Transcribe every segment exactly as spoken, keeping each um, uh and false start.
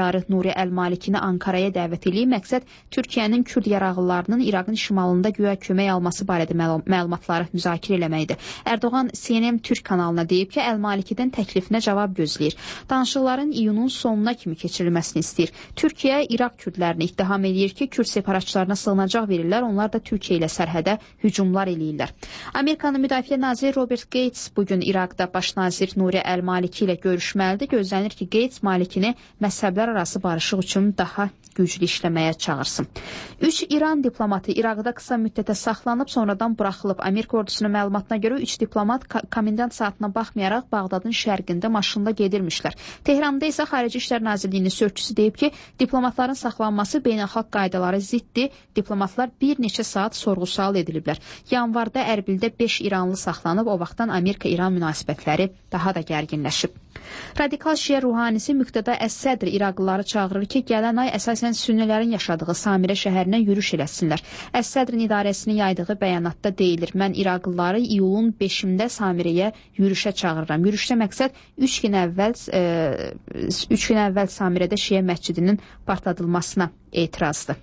rəhbəri Nuri Əl-Malikini Ankaraya dəvət edib, məqsəd Türkiyənin Kürd yaraqlılarının İraqın şimalında güya kömək alması barədə məlumatları müzakirə eləməkdir. Erdoğan C N N Türk kanalına deyib ki, Əl-Malikidən təklifinə cavab gözləyir. Danışıqların iyunun sonuna kimi keçirilməsini istəyir. Türkiyə İraq kürdlərini ittiham edir ki, Kürd separatçılarına sığınacaq verirlər, onlar da Türkiyə ilə sərhədə hücumlar eləyirlər. Amerikanın Müdafiə naziri Robert Gates bugün İraqda baş nazir Nuri Əl-Maliki ilə görüşməlidir. Gözlənir ki, Gates Malikini məzhəblər arası barışıq üçün daha güclü işləməyə çağırsın. Üç İran diplomatı İraqda qısa müddətə saxlanıb, sonradan buraxılıb. Amerika ordusunun məlumatına görə üç diplomat komendant saatına baxmayaraq Bağdadın şərqində maşında gedirmişlər. Tehranda isə Xarici İşlər Nazirliyinin sözçüsü deyib ki, diplomatların saxlanması beynəlxalq qaydalara ziddir. Diplomatlar bir neçə saat sorğu-sual ediliblər. Yanvarda Ərbildə beş İranlı saxlanıb, o vaxtdan Amerika-İran münasibətləri daha da gərginləşib. Radikal şiə ruhanisi Müqtada Əs-Sədr İraqlıları çağırır ki, gələn ay əsasən sünnilərin yaşadığı Samirə şəhərinə yürüş eləsinlər. Əs-Sədrin idarəsinin yaydığı bəyanatda deyilir, mən İraqlıları iyulun beşində Samirəyə yürüşə çağırıram. Yürüşdə məqsəd üç gün əvvəl e, üç gün əvvəl Samirədə şiə məscidinin partladılmasına etirazdır.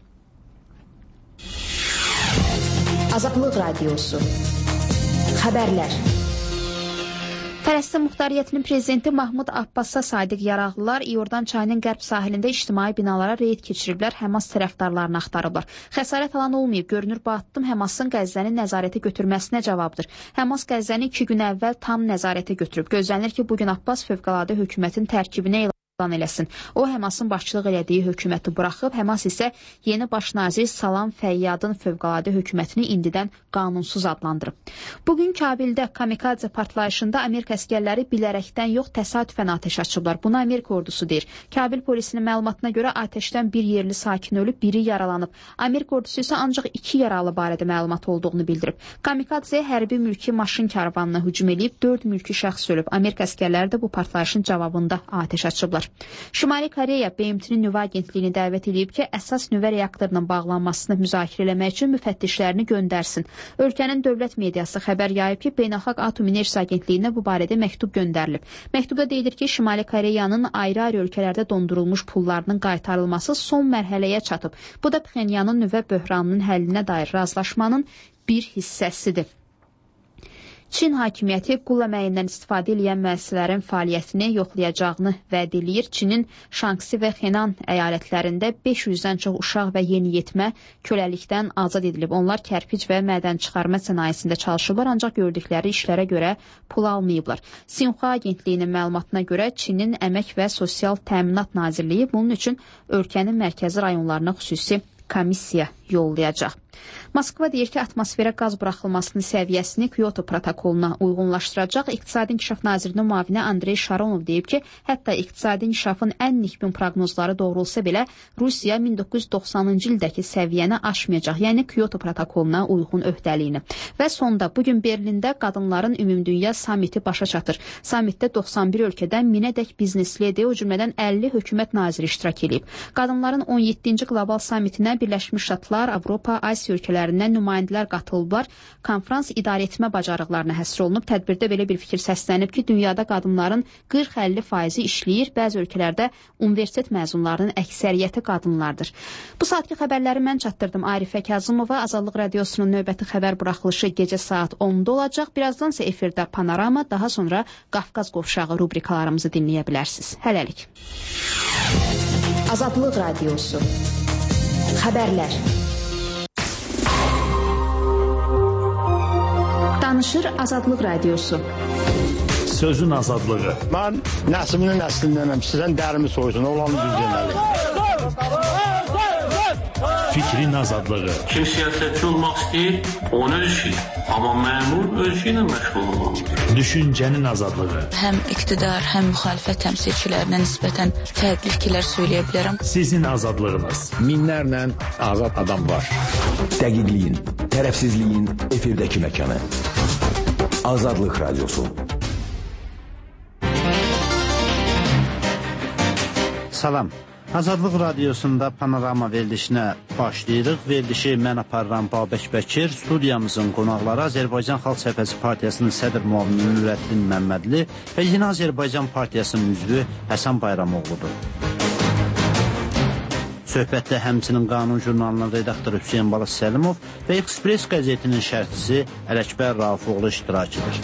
Azadlıq Radiosu Xəbərlər. Fələstin Muxtariyyətinin prezidenti Mahmud Abbas'a sadiq yaraqlılar İordan çayının qərb sahilində ictimai binalara reyd keçiriblər, Həmas tərəfdarlarını axtarıblar. Xəsarət alan olmayıb, görünür bu addım Həmasın Qəzzəni nəzarətə götürməsinə cavabdır. Həmas Qəzzəni iki gün əvvəl tam nəzarətə götürüb. Gözlənir ki, bugün Abbas fövqəladə hökumətin tərkibinə eləsin. O, Həmasın başçılıq elədiyi hökuməti buraxıb, Həmas isə yeni baş nazir Salam Fəyyadın fövqəladə hökumətini indidən qanunsuz adlandırıb. Bugün Kabildə kamikadze partlayışında Amerika əskərləri bilərəkdən yox, təsadüfən atəş açıblar. Bunu Amerika ordusu deyir. Kabil polisinin məlumatına görə atəşdən bir yerli sakin ölüb, biri yaralanıb. Amerika ordusu isə ancaq iki yaralı barədə məlumat olduğunu bildirib. Kamikadze hərbi mülki maşın karvanına hücum edib, dörd mülki şəxs ölüb. Amerika əskərləri də bu partlayışın cavabında atəş açıblar. Şimali Koreya B M T-nin nüvə agentliyini dəvət edib ki, əsas nüvə reaktorunun bağlanmasını müzakirə eləmək üçün müfəttişlərini göndərsin. Ölkənin dövlət mediası xəbər yayıb ki, Beynəlxalq Atom Enerjisi Agentliyinə bu barədə məktub göndərilib. Məktubda deyilir ki, Şimali Koreyanın ayrı-ayrı ölkələrdə dondurulmuş pullarının qaytarılması son mərhələyə çatıb. Bu da Pxenyanın nüvə böhranının həllinə dair razılaşmanın bir hissəsidir. Çin hakimiyyəti qul əməyindən istifadə edən müəssisələrin fəaliyyətini yoxlayacağını vəd eləyir. Çinin Şanksi və Henan əyalətlərində beş yüzdən çox uşaq və yeniyetmə köləlikdən azad edilib. Onlar kərpic və mədən çıxarma sənayesində çalışırlar, ancaq gördükləri işlərə görə pul almayıblar. Sinxua agentliyinin məlumatına görə Çinin Əmək və Sosial Təminat Nazirliyi bunun üçün ölkənin mərkəzi rayonlarına xüsusi komissiya yollayacaq. Moskva deyir ki, atmosferə qaz buraxılmasının səviyyəsini Kyoto protokoluna uyğunlaşdıracaq. İqtisadi İnkişaf Nazirinin müavini Andrey Sharonov deyib ki, hətta iqtisadi inkişafın ən nikbin proqnozları doğrulsa belə, Rusiya min doqquz yüz doxsanıncı ildəki səviyyəni aşmayacaq, yəni Kyoto protokoluna uyğun öhdəliyini. Və sonda bugün Berlində qadınların ümumdünya samiti başa çatır. Samitdə doxsan bir ölkədən minədək bizneslidir, o cümlədən əlli hökumət naziri iştirak edib. Qadınların on yeddinci qlobal samitinə Birləşmiş Ştatlar, Avropa, Asiya ölkələrindən nümayəndələr qatılıblar. Konfrans idarəetmə bacarıqlarına həsr olunub. Tədbirdə belə bir fikir səslənib ki, dünyada qadınların qırx əlli faizi işləyir. Bəzi ölkələrdə universitet məzunlarının əksəriyyəti qadınlardır. Bu saatki xəbərləri mən çatdırdım. Arifə Kazımova. Azadlıq Radiosunun növbəti xəbər buraxılışı gecə saat onda olacaq. Birazdan isə efirdə Panorama, daha sonra Qafqaz qovşağı rubrikalarımızı dinləyə bilərsiniz. Hələlik. Azadlıq Radiosu Xəbərlər. Danışır Azadlıq Radiosu. Sözün azadlığı. Mən nəsliminin nəslindənəm. Sizdən dərimi soysun, olanı düz deməli. Fikrin azadlığı. Kim siyasətçi olmaq istəyir, onu öz işi. Amma məmur öz işi ilə məşğul olmalıdır. Düşüncənin azadlığı. Həm iqtidar, həm müxalifət təmsilçilərinə nisbətən fərqli fikirlər söyləyə bilərəm. Sizin azadlığınız. Minlərlə azad adam var. Dəqiqliyin, tərəfsizliyin efirdəki məkanı. Azadlıq Radiosu. Salam. Azadlıq Radiosunda Panorama verilişinə başlayırıq. Verilişi mən aparıram Babək Bəkir. Studiyamızın qonaqları Azərbaycan Xalq Cəbhəsi Partiyasının sədr müavini Nurəddin Məmmədli və Yeni Azərbaycan Partiyasının üzvü Həsən Bayramoğludur. Söhbətdə həmçinin Qanun jurnalının redaktoru Hüseyin Balas Səlimov və Express qəzetinin şərhçisi Ələkbər Raufoğlu iştirak edir.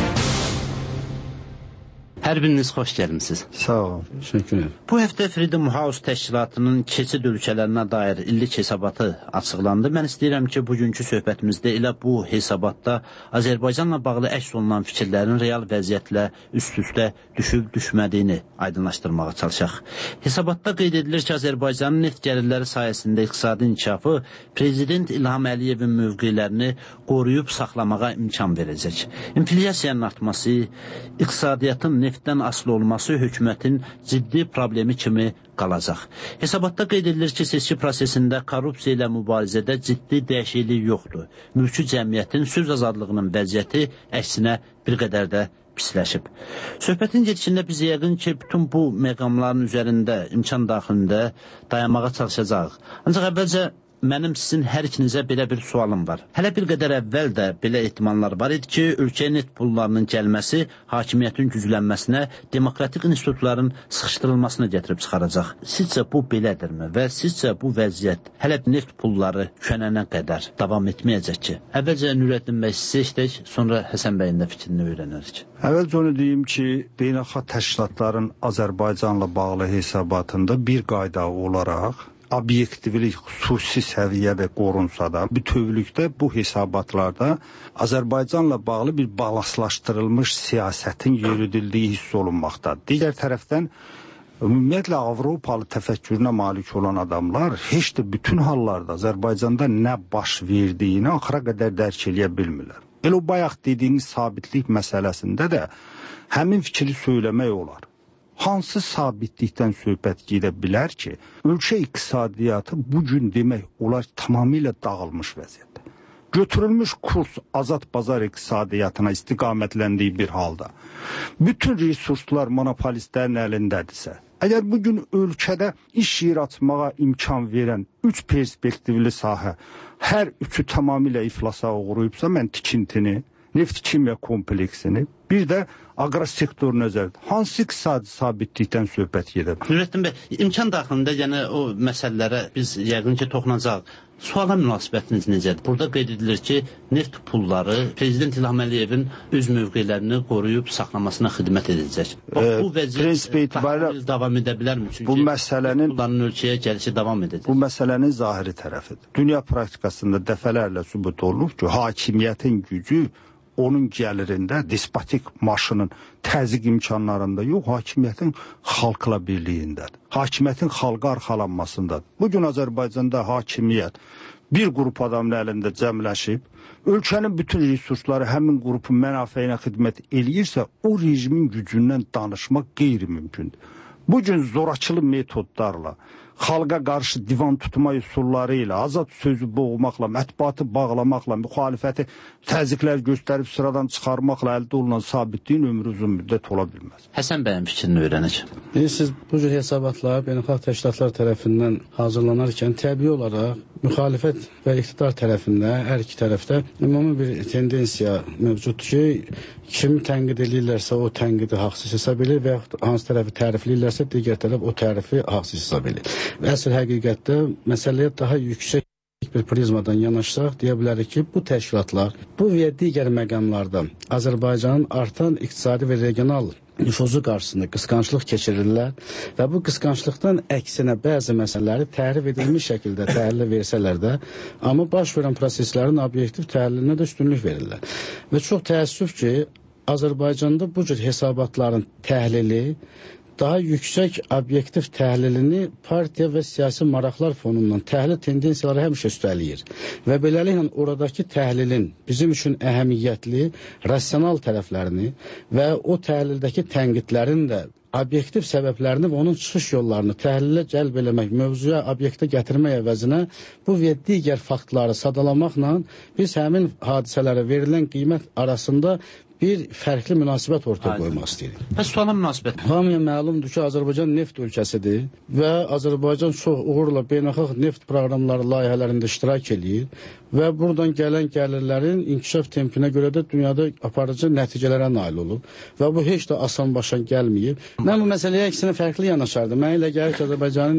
Hər biriniz xoş gəlmisiniz. Sağ olun. Təşəkkür ederim. Bu həftə Freedom House təşkilatının keçid ölkələrinə dair illik hesabatı açıqlandı. Mən istəyirəm ki, bugünkü söhbətimizdə elə bu hesabatda Azərbaycanla bağlı əks olunan fikirlərin real vəziyyətlə üst-üstə düşüb düşmədiyini aydınlaşdırmağa çalışaq. Hesabatda qeyd edilir ki, Azərbaycanın neft gəlirləri sayəsində iqtisadi inkişafı Prezident İlham Əliyevin mövqelərini qoruyub saxlamağa imkan verəcək. İnflyasiyanın artması, iqtisadiyyatın neftdən asılı olması hökumətin ciddi problemi kimi qalacaq. Hesabatda qeyd edilir ki, seçki prosesində korrupsiya ilə mübarizədə ciddi dəyişiklik yoxdur. Mülki cəmiyyətin söz azadlığının vəziyyəti əksinə bir qədər də pisləşib. Söhbətin gedişində biz yəqin ki, bütün bu məqamların üzərində, imkan daxilində dayanmağa çalışacaq. Ancaq əvvəlcə mənim sizin hər ikinizə belə bir sualım var. Hələ bir qədər əvvəl də belə ehtimallar var idi ki, ölkəyə neft pullarının gəlməsi hakimiyyətin güclənməsinə, demokratik institutların sıxışdırılmasına gətirib çıxaracaq. Sizcə bu belədirmi və sizcə bu vəziyyət hələ neft pulları könənə qədər davam etməyəcək ki? Əvvəlcə Nurəddin bəy sizə işlək, sonra Həsən bəyin də fikrini öyrənərik. Əvvəlcə onu deyim ki, beynəlxalq təşkilatların Azərbaycanla bağlı hesabatında bir qayda olaraq obyektivlik xüsusi səviyyədə qorunsa da, bütövlükdə bu hesabatlarda Azərbaycanla bağlı bir balaslaşdırılmış siyasətin yürüdüldüyü hiss olunmaqdadır. Digər tərəfdən, ümumiyyətlə Avropalı təfəkkürünə malik olan adamlar heç də bütün hallarda Azərbaycanda nə baş verdiyini axıra qədər dərk eləyə bilmirlər. Elə o bayaq dediyiniz sabitlik məsələsində də həmin fikri söyləmək olar. Hansı sabitlikdən söhbət gedə bilər ki, ölkə iqtisadiyyatı bugün demək olar tamamilə dağılmış vəziyyətdə. Götürülmüş kurs azad bazar iqtisadiyyatına istiqamətləndiyi bir halda bütün resurslar monopolistlərin əlindədirsə, əgər bugün ölkədə iş yer açmağa imkan verən üç perspektivli sahə hər üçü tamamilə iflasa uğrayıbsa, mən tikintini, neft kimya kompleksini, bir də aqrosektor nəzərdə hansı iqtisadi sabitlikdən söhbət gedir? Nurəddin bəy, imkan daxilində yəni o məsələlərə biz yəqin ki, toxunacaq. Suala münasibətiniz necədir? Burada qeyd edilir ki, neft pulları Prezident İlham Əliyevin öz mövqelərini qoruyub saxlamasına xidmət edəcək. Bax, bu vəziyyət davam edə bilərmi? Çünki bu məsələnin pulların ölkəyə gəlişi davam edəcək. Bu məsələnin zahiri tərəfidir. Dünya praktikasında dəfələrlə sübut olunub ki, hakimiyyətin gücü onun gəlirində, despotik maşının təzyiq imkanlarında yox, hakimiyyətin xalqla birliyindədir. Hakimiyyətin xalqa arxalanmasındadır. Bugün Azərbaycanda hakimiyyət bir qrup adamın əlində cəmləşib, ölkənin bütün resursları həmin qrupun mənafeyinə xidmət eləyirsə, o rejimin gücündən danışmaq qeyri-mümkündür. Bugün zorakılı metodlarla, xalqa qarşı divan tutma üsulları ilə, azad sözü boğmaqla, mətbuatı bağlamaqla, müxalifəti təzyiqlər göstərib sıradan çıxarmaqla əldə olunan sabitliyin ömrü uzun müddət ola bilməz. Həsən bəyin fikrini öyrənək. Siz bu cür hesabatlar beynəlxalq təşkilatlar tərəfindən hazırlanarkən təbii olaraq müxalifət və iqtidar tərəfində, hər iki tərəfdə ümumi bir tendensiya mövcuddur ki, kim tənqid edirlərsə o tənqidi haqsız hesab edir və yaxud hansı tərəfi tərifləyirlərsə digər tərəf o tərifi haqsız hesab edir. Və əsl həqiqətdə məsələyə daha yüksək bir prizmadan yanaşsaq, deyə bilərik ki, bu təşkilatlar bu və digər məqamlarda Azərbaycanın artan iqtisadi və regional nüfuzu qarşısında qısqanclıq keçirirlər və bu qısqanclıqdan əksinə bəzi məsələləri tərif edilmiş şəkildə təhlil versələr də, amma baş verən proseslərin obyektiv təhlilinə də üstünlük verirlər. Və çox təəssüf ki, Azərbaycanda bu cür hesabatların təhlili daha yüksək obyektiv təhlilini partiya və siyasi maraqlar fonundan təhlil tendensiyaları həmişə üstəliyir. Və beləliklə oradakı təhlilin bizim üçün əhəmiyyətli, rasional tərəflərini və o təhlildəki tənqidlərin də obyektiv səbəblərini və onun çıxış yollarını təhlilə cəlb eləmək, mövzuya, obyektə gətirmək əvəzinə bu və digər faktları sadalamaqla biz həmin hadisələrə verilən qiymət arasında bir fərqli münasibət ortaya qoymaq istəyirik. Bəs suala münasibət? Hamıya məlumdur ki, Azərbaycan neft ölkəsidir və Azərbaycan çox uğurla beynəlxalq neft proqramları, layihələrində iştirak edir və buradan gələn gəlirlərin inkişaf tempinə görə də dünyada aparıcı nəticələrə nail olub və bu heç də asan başa gəlməyib. Mən bu məsələyə əksinə fərqli yanaşardım. Mən elə gəlir ki, Azərbaycanın neft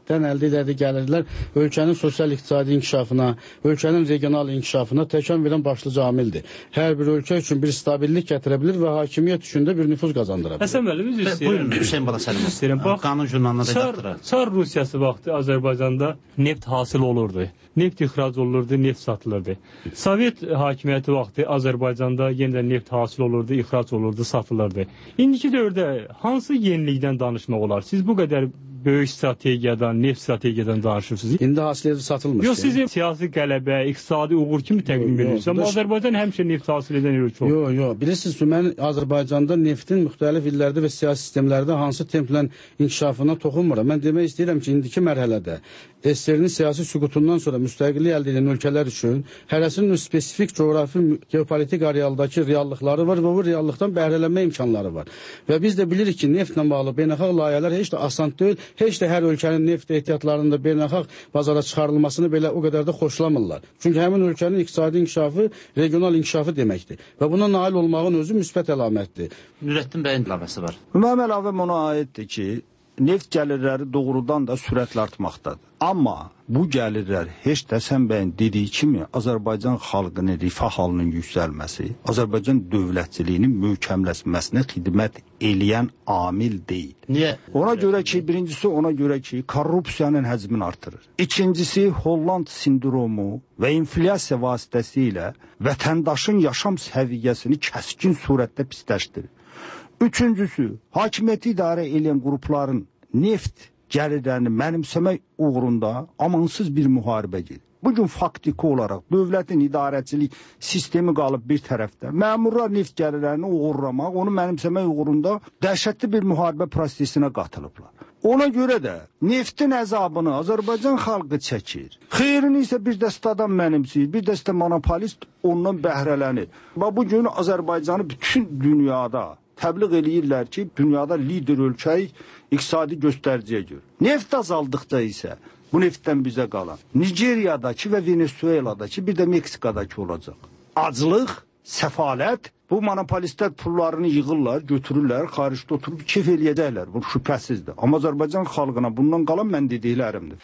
neftdən əldə edildiyi gəlirlər ölkənin sosial-iqtisadi inkişafına, ölkənin regional inkişafına təkan verən başlıca amildir. Hər bir ölkə üçün bir stabillik gətirə bilir və hakimiyyət üçün də bir nüfuz qazandıra bilir. Həsən müəllim, üzr istəyirəm. Buyurun, Hüseyn Balasəlim. İstəyirəm. Bax, qanun jurnalına redaktora. Çar Rusiyası vaxtı Azərbaycanda neft hasil olurdu. Neft ixrac olurdu, neft satılırdı. Sovet hakimiyyəti vaxtı Azərbaycanda yenidən neft hasil olurdu, ixrac olurdu, satılırdı. İndiki dövrdə hansı yenilikdən danışmaq olar? Siz bu qədər böyük strategiyadan, neft strategiyadan danışırsınız. İndi hasilə satılmış. Yox, sizin siyasi qələbə, iqtisadi uğur kimi təqdim edirsiniz. Amma Azərbaycan həmişə neft hasil edən ölkə olub. Yox, yox. Bilirsiniz ki, mən Azərbaycanda neftin müxtəlif illərdə və siyasi sistemlərdə hansı templə inkişafına toxunmuram. Mən demək istəyirəm ki, indiki mərhələdə S S R-nin siyasi süqutundan sonra müstəqillik əldə edən ölkələr üçün hərəsinin spesifik coğrafi, geopolitik arealdakı reallıqları var və bu reallıqdan bəhrələnmə imkanları var. Və biz də bilirik ki, neftlə bağlı beynəlxalq layihələr heç də asan deyil, heç də hər ölkənin neft ehtiyatlarının da beynəlxalq bazara çıxarılmasını belə o qədər də xoşlamırlar. Çünki həmin ölkənin iqtisadi inkişafı regional inkişafı deməkdir və buna nail olmağın özü müsbət əlamətdir. Nurəddin bəyin əlavəsi var. Mənim əlavəm ona aiddir ki, neft gəlirləri doğrudan da sürətlə artmaqdadır. Amma bu gəlirlər heç də Həsən bəyin dediyi kimi Azərbaycan xalqının rifah halının yüksəlməsi, Azərbaycan dövlətçiliyinin möhkəmləşməsinə xidmət eləyən amil deyil. Niyə? Ona görə ki, birincisi ona görə ki, korrupsiyanın həcmini artırır. İkincisi, Holland sindromu və inflyasiya vasitəsilə vətəndaşın yaşam səviyyəsini kəskin surətdə pisləşdirir. Üçüncüsü, hakimiyyəti idarə edən qrupların neft gəlirlərini mənimsəmək uğrunda amansız bir müharibə gedir. Bugün faktiki olaraq dövlətin idarəçilik sistemi qalıb bir tərəfdə. Məmurlar neft gəlirlərini uğurlamaq, onu mənimsəmək uğrunda dəhşətli bir müharibə prosesinə qatılıblar. Ona görə də neftin əzabını Azərbaycan xalqı çəkir. Xeyrini isə bir dəstə adam mənimsəyir, bir dəstə monopolist ondan bəhrələnir. Və bugün Azərbaycanı bütün dünyada təbliğ eləyirlər ki, dünyada lider ölkəyi iqtisadi göstəriciyə görə. Neft azaldıqda isə bu neftdən bizə qalan Nigeriyadakı və Venezueladakı, bir də Meksikadakı olacaq. Aclıq, səfalət, bu monopolistlər pullarını yığırlar, götürürlər, xaricdə oturub keyf eləyəcəklər. Bu şübhəsizdir. Amma Azərbaycan xalqına bundan qalan mən dediklərimdir.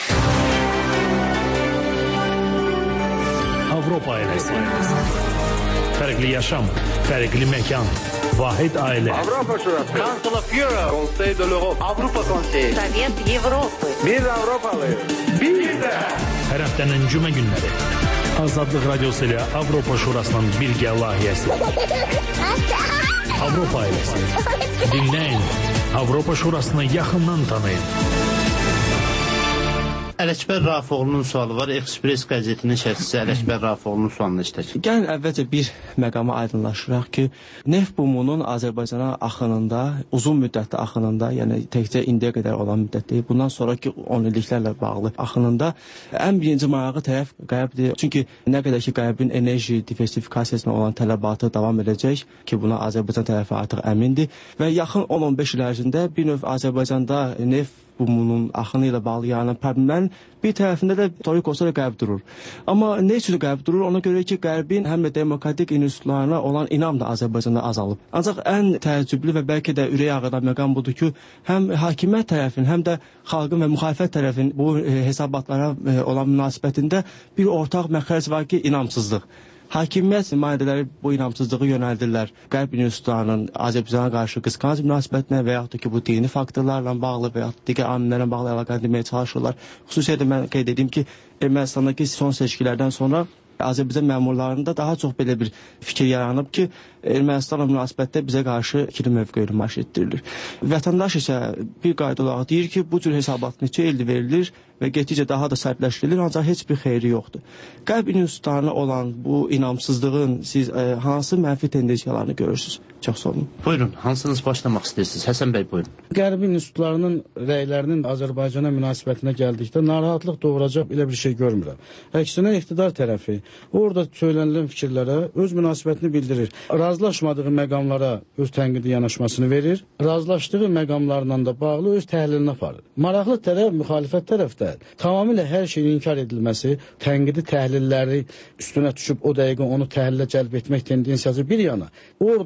Avropa ailəsi. Fərqli yaşam, fərqli məkan, vahid ailə. Avropa Şurası. Council of Europe. Conseil de l'Europe. Avropa Konseyi. Sovet Avropa. Biz Avropalıyıq. Biz də. Hər həftənin cümə günləri. Azadlıq Radiosu ilə Avropa Şurasının birgə layihəsi. Avropa ailəsi. Dinləyin. Avropa Şurasını yaxından tanıyın. Ələkbər Rafoğlu'nun sualı var. Express qəzetinin şərhçisi Ələkbər Rafoğlu'nun sualını işlək. Gəlin əvvəlcə bir məqama aydınlaşdıraq ki, neft bumunun Azərbaycana axınında, uzun müddətli axınında, yəni təkcə indiyə qədər olan müddətli, bundan sonraki on illiklərlə bağlı axınında ən birinci marağı tərəf Qərbdir. Çünki nə qədər ki, Qərbin enerji diversifikasiyasına olan tələbatı davam edəcək ki, buna Azərbaycan tərəfi artıq əmindir və yaxın on on beş il ərzində bir növ Azərbaycanda neft bumunun axını ilə bağlı yaranan problemlərin bir tərəfində də torik olsa da Qərb durur. Amma nə üçün Qərb durur? Ona görə ki, Qərbin həm də demokratik institutlarına olan inam da Azərbaycanda azalıb. Ancaq ən təəccüblü və bəlkə də ürək ağrıdan məqam budur ki, həm hakimiyyət tərəfin, həm də xalqın və müxalifət tərəfin bu hesabatlara olan münasibətində bir ortaq məxrəc var ki, inamsızlıq. Hakimiyyət nümayəndələri bu inamsızlığı yönəldirlər Qərb institutlarının Azərbaycana qarşı qısqanc münasibətinə və yaxud da ki, bu dini faktorlarla bağlı və yaxud digər amillərlə bağlı əlaqə etməyə çalışırlar. Xüsusilə mən qeyd edeyim ki, Ermənistandakı son seçkilərdən sonra Azərbaycan məmurlarında daha çox belə bir fikir yaranıb ki, Ermənistanla münasibətdə bizə qarşı ikili mövqe nümayiş etdirilir. Vətəndaş isə bir qayda olaraq deyir ki, bu cür hesabat neçə ildir verilir və getdikcə daha da sərtləşdirilir, ancaq heç bir xeyri yoxdur. Qərb institutlarına olan bu inamsızlığın siz e, hansı mənfi tendensiyalarını görürsünüz? Çox sağ olun. Buyurun, hansınız başlamaq istəyirsiniz? Həsən bəy, buyurun. Qərb institutlarının rəylərinin Azərbaycana münasibətinə gəldikdə narahatlıq doğuracaq elə bir şey görmürəm. Əksinə iqtidar tərəfi orada söylənilən fikirlərə öz münasibətini bildirir. Razılaşmadığı məqamlara öz tənqidi yanaşmasını verir, razılaşdığı məqamlarla da bağlı öz təhlilinə aparır. Maraqlı tərəf, müxalifət tərəfdə tamamilə hər şeyin inkar edilməsi, tənqidi təhlilləri üstünə düşüb o dəqiqə onu təhlilə cəlb etmək tendensiyası bir yana, orada hər hansı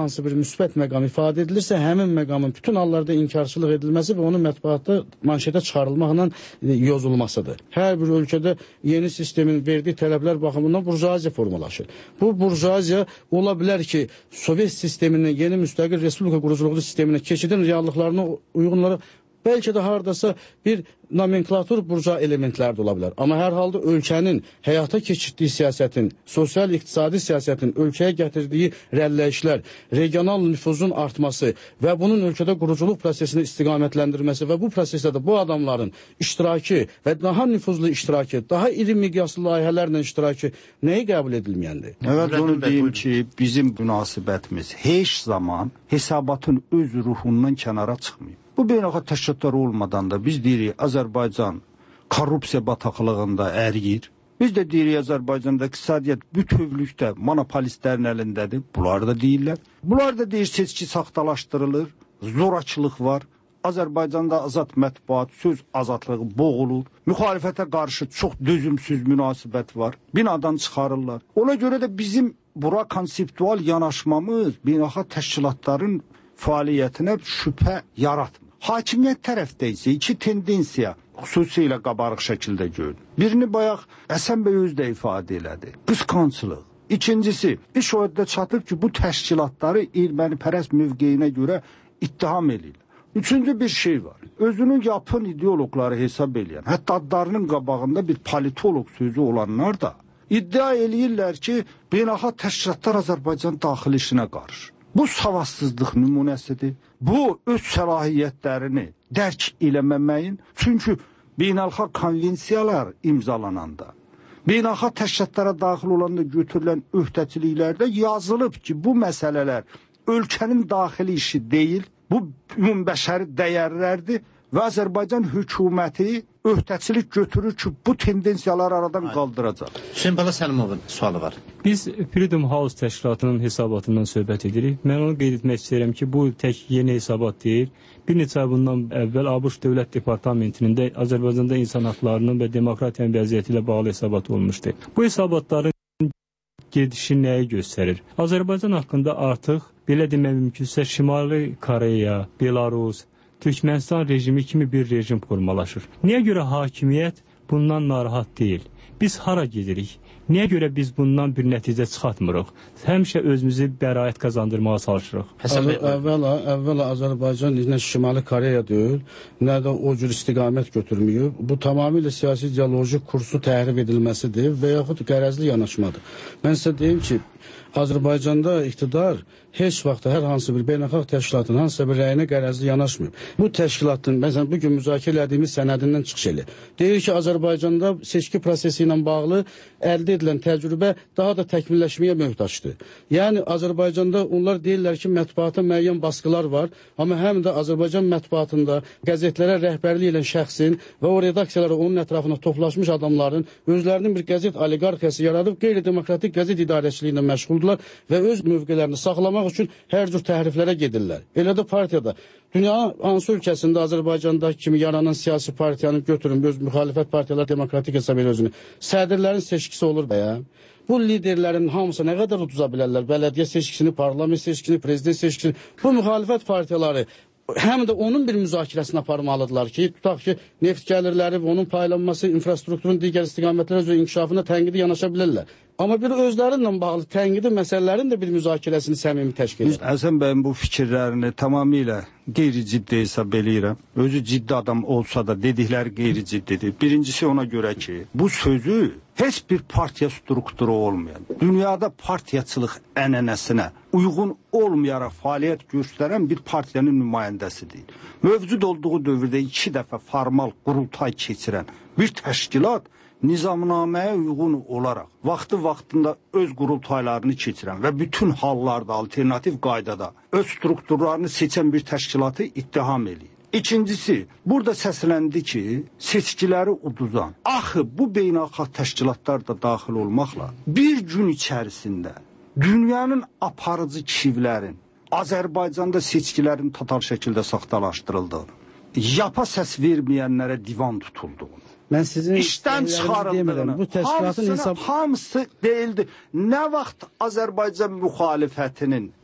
hansı bir müsbət məqam ifadə edilirsə, həmin məqamın bütün hallarda inkarçılıq edilməsi və onun mətbuatda manşetə çıxarılmaqla yozulmasıdır. Hər bir ölkədə yeni sistemin verdiyi tələblər baxımından burjuaziya formalaşır. Bu burjuaziya ola bilər ki, Sovet sisteminin yeni müstəqil respublika quruculuğu sisteminə keçidin reallıqlarına uyğun olaraq bəlkə də hardasa bir nomenklatur burca elementlər də ola bilər. Amma hər halda ölkənin həyata keçirdiyi siyasətin, sosial-iqtisadi siyasətin ölkəyə gətirdiyi rəlləyişlər, regional nüfuzun artması və bunun ölkədə quruculuq prosesini istiqamətləndirməsi və bu prosesdə də bu adamların iştirakı və daha nüfuzlu iştirakı, daha iri miqyaslı layihələrlə iştirakı nəyi qəbul edilməyəndir? Evet, onu deyim ki, bizim münasibətimiz heç zaman hesabatın öz ruhundan kənara çıxmayıb. Bu beynəlxalq təşkilatlar olmadan da biz deyirik Azərbaycan korrupsiya bataqlığında əriyir. Biz də deyirik Azərbaycanda iqtisadiyyat bütövlükdə monopolistlərin əlindədir. Bunlar da deyirlər. Bunlar da deyir seçki saxtalaşdırılır, zorakılıq var. Azərbaycanda azad mətbuat, söz azadlığı boğulur. Müxalifətə qarşı çox dözümsüz münasibət var. Binadan çıxarırlar. Ona görə də bizim bura konseptual yanaşmamız beynəlxalq təşkilatların fəaliyyətinə şübhə yaratmır. Hakimiyyət tərəfdə isə iki tendensiya xüsusilə qabarıq şəkildə görünür. Birini bayaq Həsən bəy özü də ifadə elədi. Qısqanclıq. İkincisi, iş o həddə çatır ki, bu təşkilatları ermənipərəst mövqeyinə görə ittiham edirlər. Üçüncü bir şey var. Özünün yapın ideoloqları hesab edən, hətta adlarının qabağında bir politolog sözü olanlar da iddia eləyirlər ki, beynəlxalq təşkilatlar Azərbaycan daxili işinə qarışır. Bu savadsızlıq nümunəsidir. Bu, öz səlahiyyətlərini dərk eləməməyin, çünki beynəlxalq konvensiyalar imzalananda, beynəlxalq təşkilatlara daxil olanda götürülən öhdəçiliklərdə yazılıb ki, bu məsələlər ölkənin daxili işi deyil, bu ümumbəşəri dəyərlərdir və Azərbaycan hökuməti öhdəçilik götürür ki, bu tendensiyaları aradan qaldıracaq. Hüseyin Bala Səlimovun sualı var. Biz Freedom House təşkilatının hesabatından söhbət edirik. Mən onu qeyd etmək istəyirəm ki, bu tək yeni hesabat deyil. Bir neçə ay bundan əvvəl ABŞ Dövlət Departamentinin də Azərbaycanda insan haqlarının və demokratiyanın vəziyyəti ilə bağlı hesabat olmuşdu. Bu hesabatların gedişi nəyi göstərir? Azərbaycan haqqında artıq, belə demək mümkünsə, Şimali Koreya, Belarus, Türkmənistan rejimi kimi bir rejim formalaşır. Niyə görə hakimiyyət bundan narahat deyil? Biz hara gedirik? Niyə görə biz bundan bir nəticə çıxartmırıq? Həmişə özümüzü bəraət qazandırmağa çalışırıq. Əvvəla, əvvəla Azərbaycan nə Şimali Koreya deyil, nə də o cür istiqamət götürməyib. Bu tamamilə siyasi ideoloji kursu təhrif edilməsidir və yaxud qərəzli yanaşmadır. Mən sizə deyim ki, Azərbaycanda iqtidar heç vaxt hər hansı bir beynəlxalq təşkilatın hansısa bir rəyinə qərəzli yanaşmır. Bu təşkilatın, məsələn, bugün müzakirə etdiyimiz sənədindən çıxış edir. Deyir ki, Azərbaycanda seçki prosesi ilə bağlı əldə edilən təcrübə daha da təkmilləşməyə möhtaçdır. Yəni, Azərbaycanda onlar deyirlər ki, mətbuata müəyyən baskılar var, amma həm də Azərbaycan mətbuatında qəzetlərə rəhbərlik edən şəxsin və o redaksiyalara onun ətrafına toplaşmış adamların özlərinin bir qəzet oliqarxiyası yaradıb qeyri-demokratik qəzet idarəçiliyi ilə məşğuldurlar və öz mövqelərini saxlamaq üçün hər cür təhriflərə gedirlər. Elə də partiyada. Dünya hansı ölkəsində Azərbaycanda kimi yaranan siyasi partiyanı götürün, öz müxalifət partiyalar demokratik hesab edir özünü. Sədrlərin seçkisi olur da ya. Bu liderlərin hamısı nə qədər uduza bilərlər? Bələdiyyə seçkisini, parlament seçkisini, prezident seçkisini. Bu müxalifət partiyaları həm də onun bir müzakirəsini aparmalıdırlar ki, tutaq ki, neft gəlirləri və onun paylanması, infrastrukturun digər istiqamətlərə üzrə inkişafına tənqidi yanaşa bilirlər. Amma bir özlərinlə bağlı tənqidi məsələlərin də bir müzakirəsini səmimi təşkil edir. Həsən bəyin bu fikirlərini tamamilə qeyri-ciddi hesab eləyirəm. Özü ciddi adam olsa da dedikləri qeyri-ciddidir. Birincisi ona görə ki, bu sözü heç bir partiya strukturu olmayan, dünyada partiyaçılıq ənənəsinə uyğun olmayaraq fəaliyyət göstərən bir partiyanın nümayəndəsi deyil. Mövcud olduğu dövrdə iki dəfə formal qurultay keçirən bir təşkilat nizamnaməyə uyğun olaraq vaxtı-vaxtında öz qurultaylarını keçirən və bütün hallarda alternativ qaydada öz strukturlarını seçən bir təşkilatı ittiham eləyir. İkincisi, burada səsləndi ki, seçkiləri uduzan, axı bu beynəlxalq təşkilatlar da daxil olmaqla bir gün içərisində dünyanın aparıcı kişilərin Azərbaycanda seçkilərin total şəkildə saxtalaşdırıldığını, yapa səs verməyənlərə divan tutulduğunu, mən sizin işdən çıxarıldığını, bu təşkilatın hesab... hamısı deyildi. Nə vaxt Azərbaycan müxalifətinin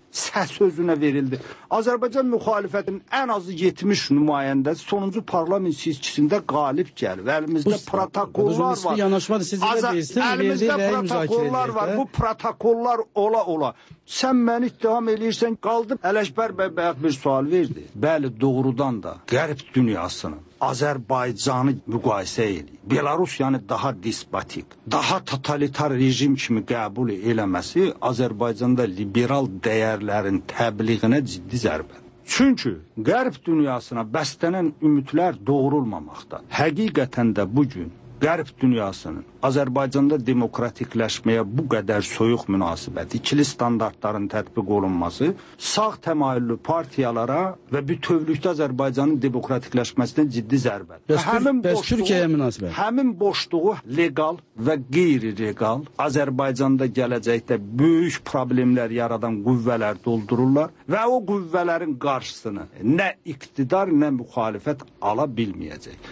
səs özünə verildi. Azərbaycan müxalifətinin ən azı yetmiş nümayəndəsi sonuncu parlament seçkisində qalib gəlib. Əlimizdə bu, protokollar var. Əlimizdə protokollar var. Bu protokollar ola ola. Sən məni ittiham eləyirsən, qaldım. Ələkbər bəy bayaq bir sual verdi. Bəli, doğrudan da qərb dünyasının Azərbaycanı müqayisə edir. Belarusiyanı daha despotik, daha totalitar rejim kimi qəbul eləməsi Azərbaycanda liberal dəyərlərin təbliğinə ciddi zərbədir. Çünki qərb dünyasına bəslənən ümidlər doğrulmamaqda. Həqiqətən də bugün qərb dünyasının Azərbaycanda demokratikləşməyə bu qədər soyuq münasibət, ikili standartların tətbiq olunması sağ təmayüllü partiyalara və bütövlükdə Azərbaycanın demokratikləşməsinə ciddi zərbədir. Bəs, həmin bəs boşluğu, Türkiyəyə münasibət? Həmin boşluğu legal və qeyri-legal Azərbaycanda gələcəkdə böyük problemlər yaradan qüvvələr doldururlar və o qüvvələrin qarşısını nə iqtidar, nə müxalifət ala bilməyəcək.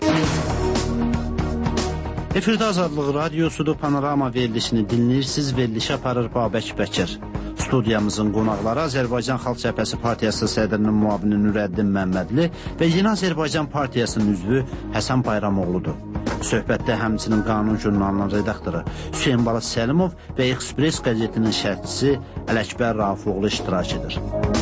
Efirdə Azadlıq Radiosudur, Panorama verilişini dinləyirsiniz. Verilişi aparır Babək Bəkir. Studiyamızın qonaqları Azərbaycan Xalq Cəbhəsi Partiyası sədrinin müavini Nurəddin Məmmədli və Yeni Azərbaycan Partiyasının üzvü Həsən Bayramoğludur. Söhbətdə həmçinin Qanun jurnalının redaktoru Hüseyin Bala Səlimov və Express qəzetinin şərhçisi Ələkbər Rafiqoğlu iştirak edir.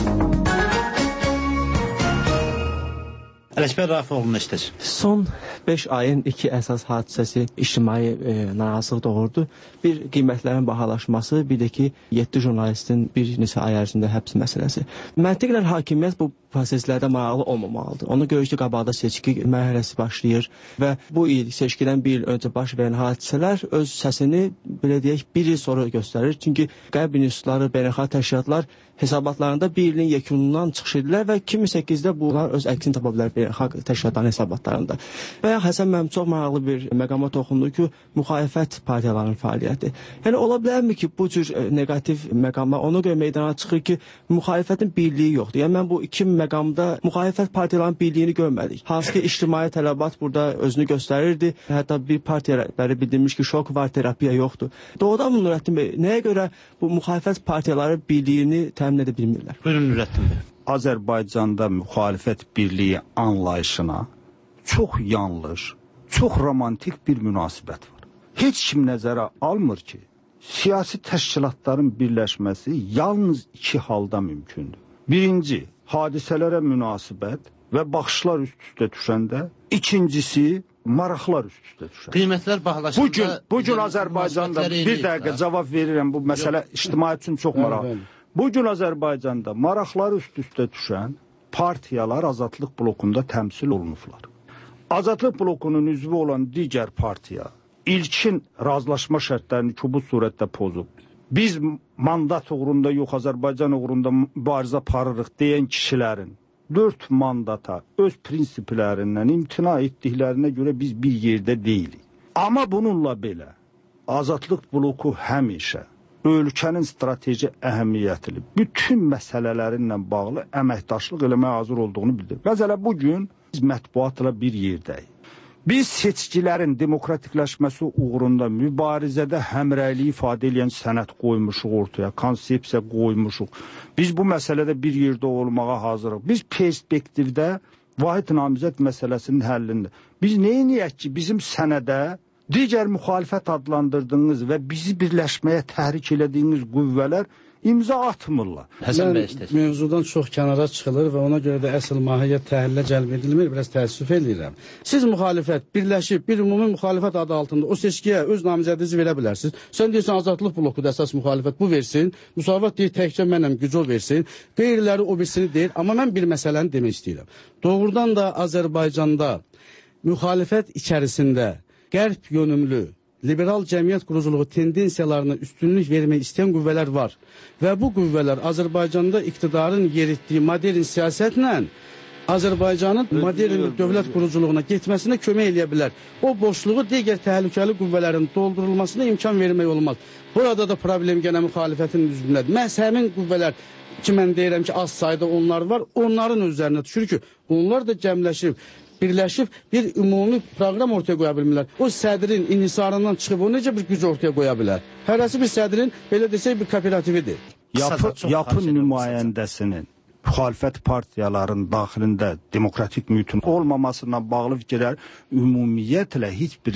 Ələkbər Rafiqoğlu'nu işdir. Son beş ayın iki əsas hadisəsi ictimai e, narazılıq doğurdu. Bir, qiymətlərin bahalaşması, bir də ki, yeddi jurnalistin bir neçə ay ərzində həbs məsələsi. Məntiqlə hakimiyyət bu proseslərdə maraqlı olmamalıdır. Ona görə ki, qabaqda seçki mərhələsi başlayır və bu il seçkidən bir il öncə baş verən hadisələr öz səsini, belə deyək, bir il sonra göstərir. Çünki qərb institutları, beynəlxalq təşkilatlar hesabatlarında bir ilin yekunundan çıxış edirlər və iki min səkkizdə bunlar öz əksini tapa bilər beynəlxalq təşkilatların hesabatlarında. Və ya Həsən mənim çox maraqlı bir məqama toxundu ki, müxalifət partiyalarının fəaliyyəti. Yəni, ola bilərmi ki, bu cür negativ məqama ona görə meydana çıxır ki, müxalifətin birliyi yoxdur. Yəni, mən bu iki məqamda müxalifət partiyaların birliyini görmədik. Hansı ki, ictimai tələbat burada özünü göstərirdi. Hətta bir partiya rəhbəri bildirmiş ki, şok var, terapiya yoxdur. Doğrudan mı Nurəddin bəy, nəyə görə bu müxalifət partiyaları birliyini təmin edə bilmirlər? Buyurun Nurəddin bəy. Azərbaycanda müxalifət birliyi anlayışına çox yanlış, çox romantik bir münasibət var. Heç kim nəzərə almır ki, siyasi təşkilatların birləşməsi yalnız iki halda mümkündür. Birinci, hadisələrə münasibət və baxışlar üst-üstə düşəndə, ikincisi, maraqlar üst-üstə düşəndə. Qiymətlər bahalaşanda... Bugün, bugün Azərbaycanda, bir dəqiqə cavab verirəm, bu məsələ ictimai üçün çox maraqlı. Bugün Azərbaycanda maraqlar üst-üstə düşən partiyalar Azadlıq blokunda təmsil olunublar. Azadlıq blokunun üzvü olan digər partiya ilkin razılaşma şərtlərini kobud surətdə pozub. Biz mandat uğrunda yox, Azərbaycan uğrunda mübarizə aparırıq deyən kişilərin dörd mandata öz prinsiplərindən imtina etdiklərinə görə biz bir yerdə deyilik. Amma bununla belə Azadlıq bloku həmişə ölkənin strateji əhəmiyyətli bütün məsələlərinlə bağlı əməkdaşlıq eləməyə hazır olduğunu bildirir. Məsələn, bugün biz mətbuatla bir yerdəyik. Biz seçkilərin demokratikləşməsi uğrunda mübarizədə həmrəylik ifadə edən sənəd qoymuşuq ortaya, konsepsiya qoymuşuq. Biz bu məsələdə bir yerdə olmağa hazırıq. Biz perspektivdə vahid namizəd məsələsinin həllində. Biz neyiniyək ki, bizim sənədə digər müxalifət adlandırdığınız və bizi birləşməyə təhrik elədiyiniz qüvvələr imza atmırlar. Həsən bəy istəyir. Mövzudan çox kənara çıxılır və ona görə də əsl mahiyyət təhlilə cəlb edilmir. Biraz təəssüf edirəm. Siz müxalifət birləşib bir ümumi müxalifət adı altında o seçkiyə öz namizədinizi verə bilərsiniz. Sən deyirsən Azadlıq blokudur əsas müxalifət, bu versin. Müsavat deyir təkcə mənəm, güc o versin. Qeyriləri o birisini deyir. Amma mən bir məsələni demək istəyirəm. Doğrudan da Azərbaycanda müxalifət içərisində qərb yönümlü liberal cəmiyyət quruculuğu tendensiyalarına üstünlük vermək istəyən qüvvələr var. Və bu qüvvələr Azərbaycanda iqtidarın yeritdiyi modern siyasətlə Azərbaycanın modern dövlət quruculuğuna getməsinə kömək eləyə bilər. O boşluğu digər təhlükəli qüvvələrin doldurulmasına imkan vermək olmaz. Burada da problem gənə müxalifətin üzvündədir. Məhz həmin qüvvələr ki, mən deyirəm ki, az sayda onlar var, onların üzərinə düşür ki, onlar da cəmləşib, birləşib bir ümumi proqram ortaya qoya bilmirlər. O sədrin inhisarından çıxıb o necə bir güc ortaya qoya bilər? Hərəsi bir sədrin, belə desək, bir kooperatividir. Yapı, yapı nümayəndəsinin müxalifət partiyaların daxilində demokratik mühitin olmamasına bağlı fikirlər ümumiyyətlə heç bir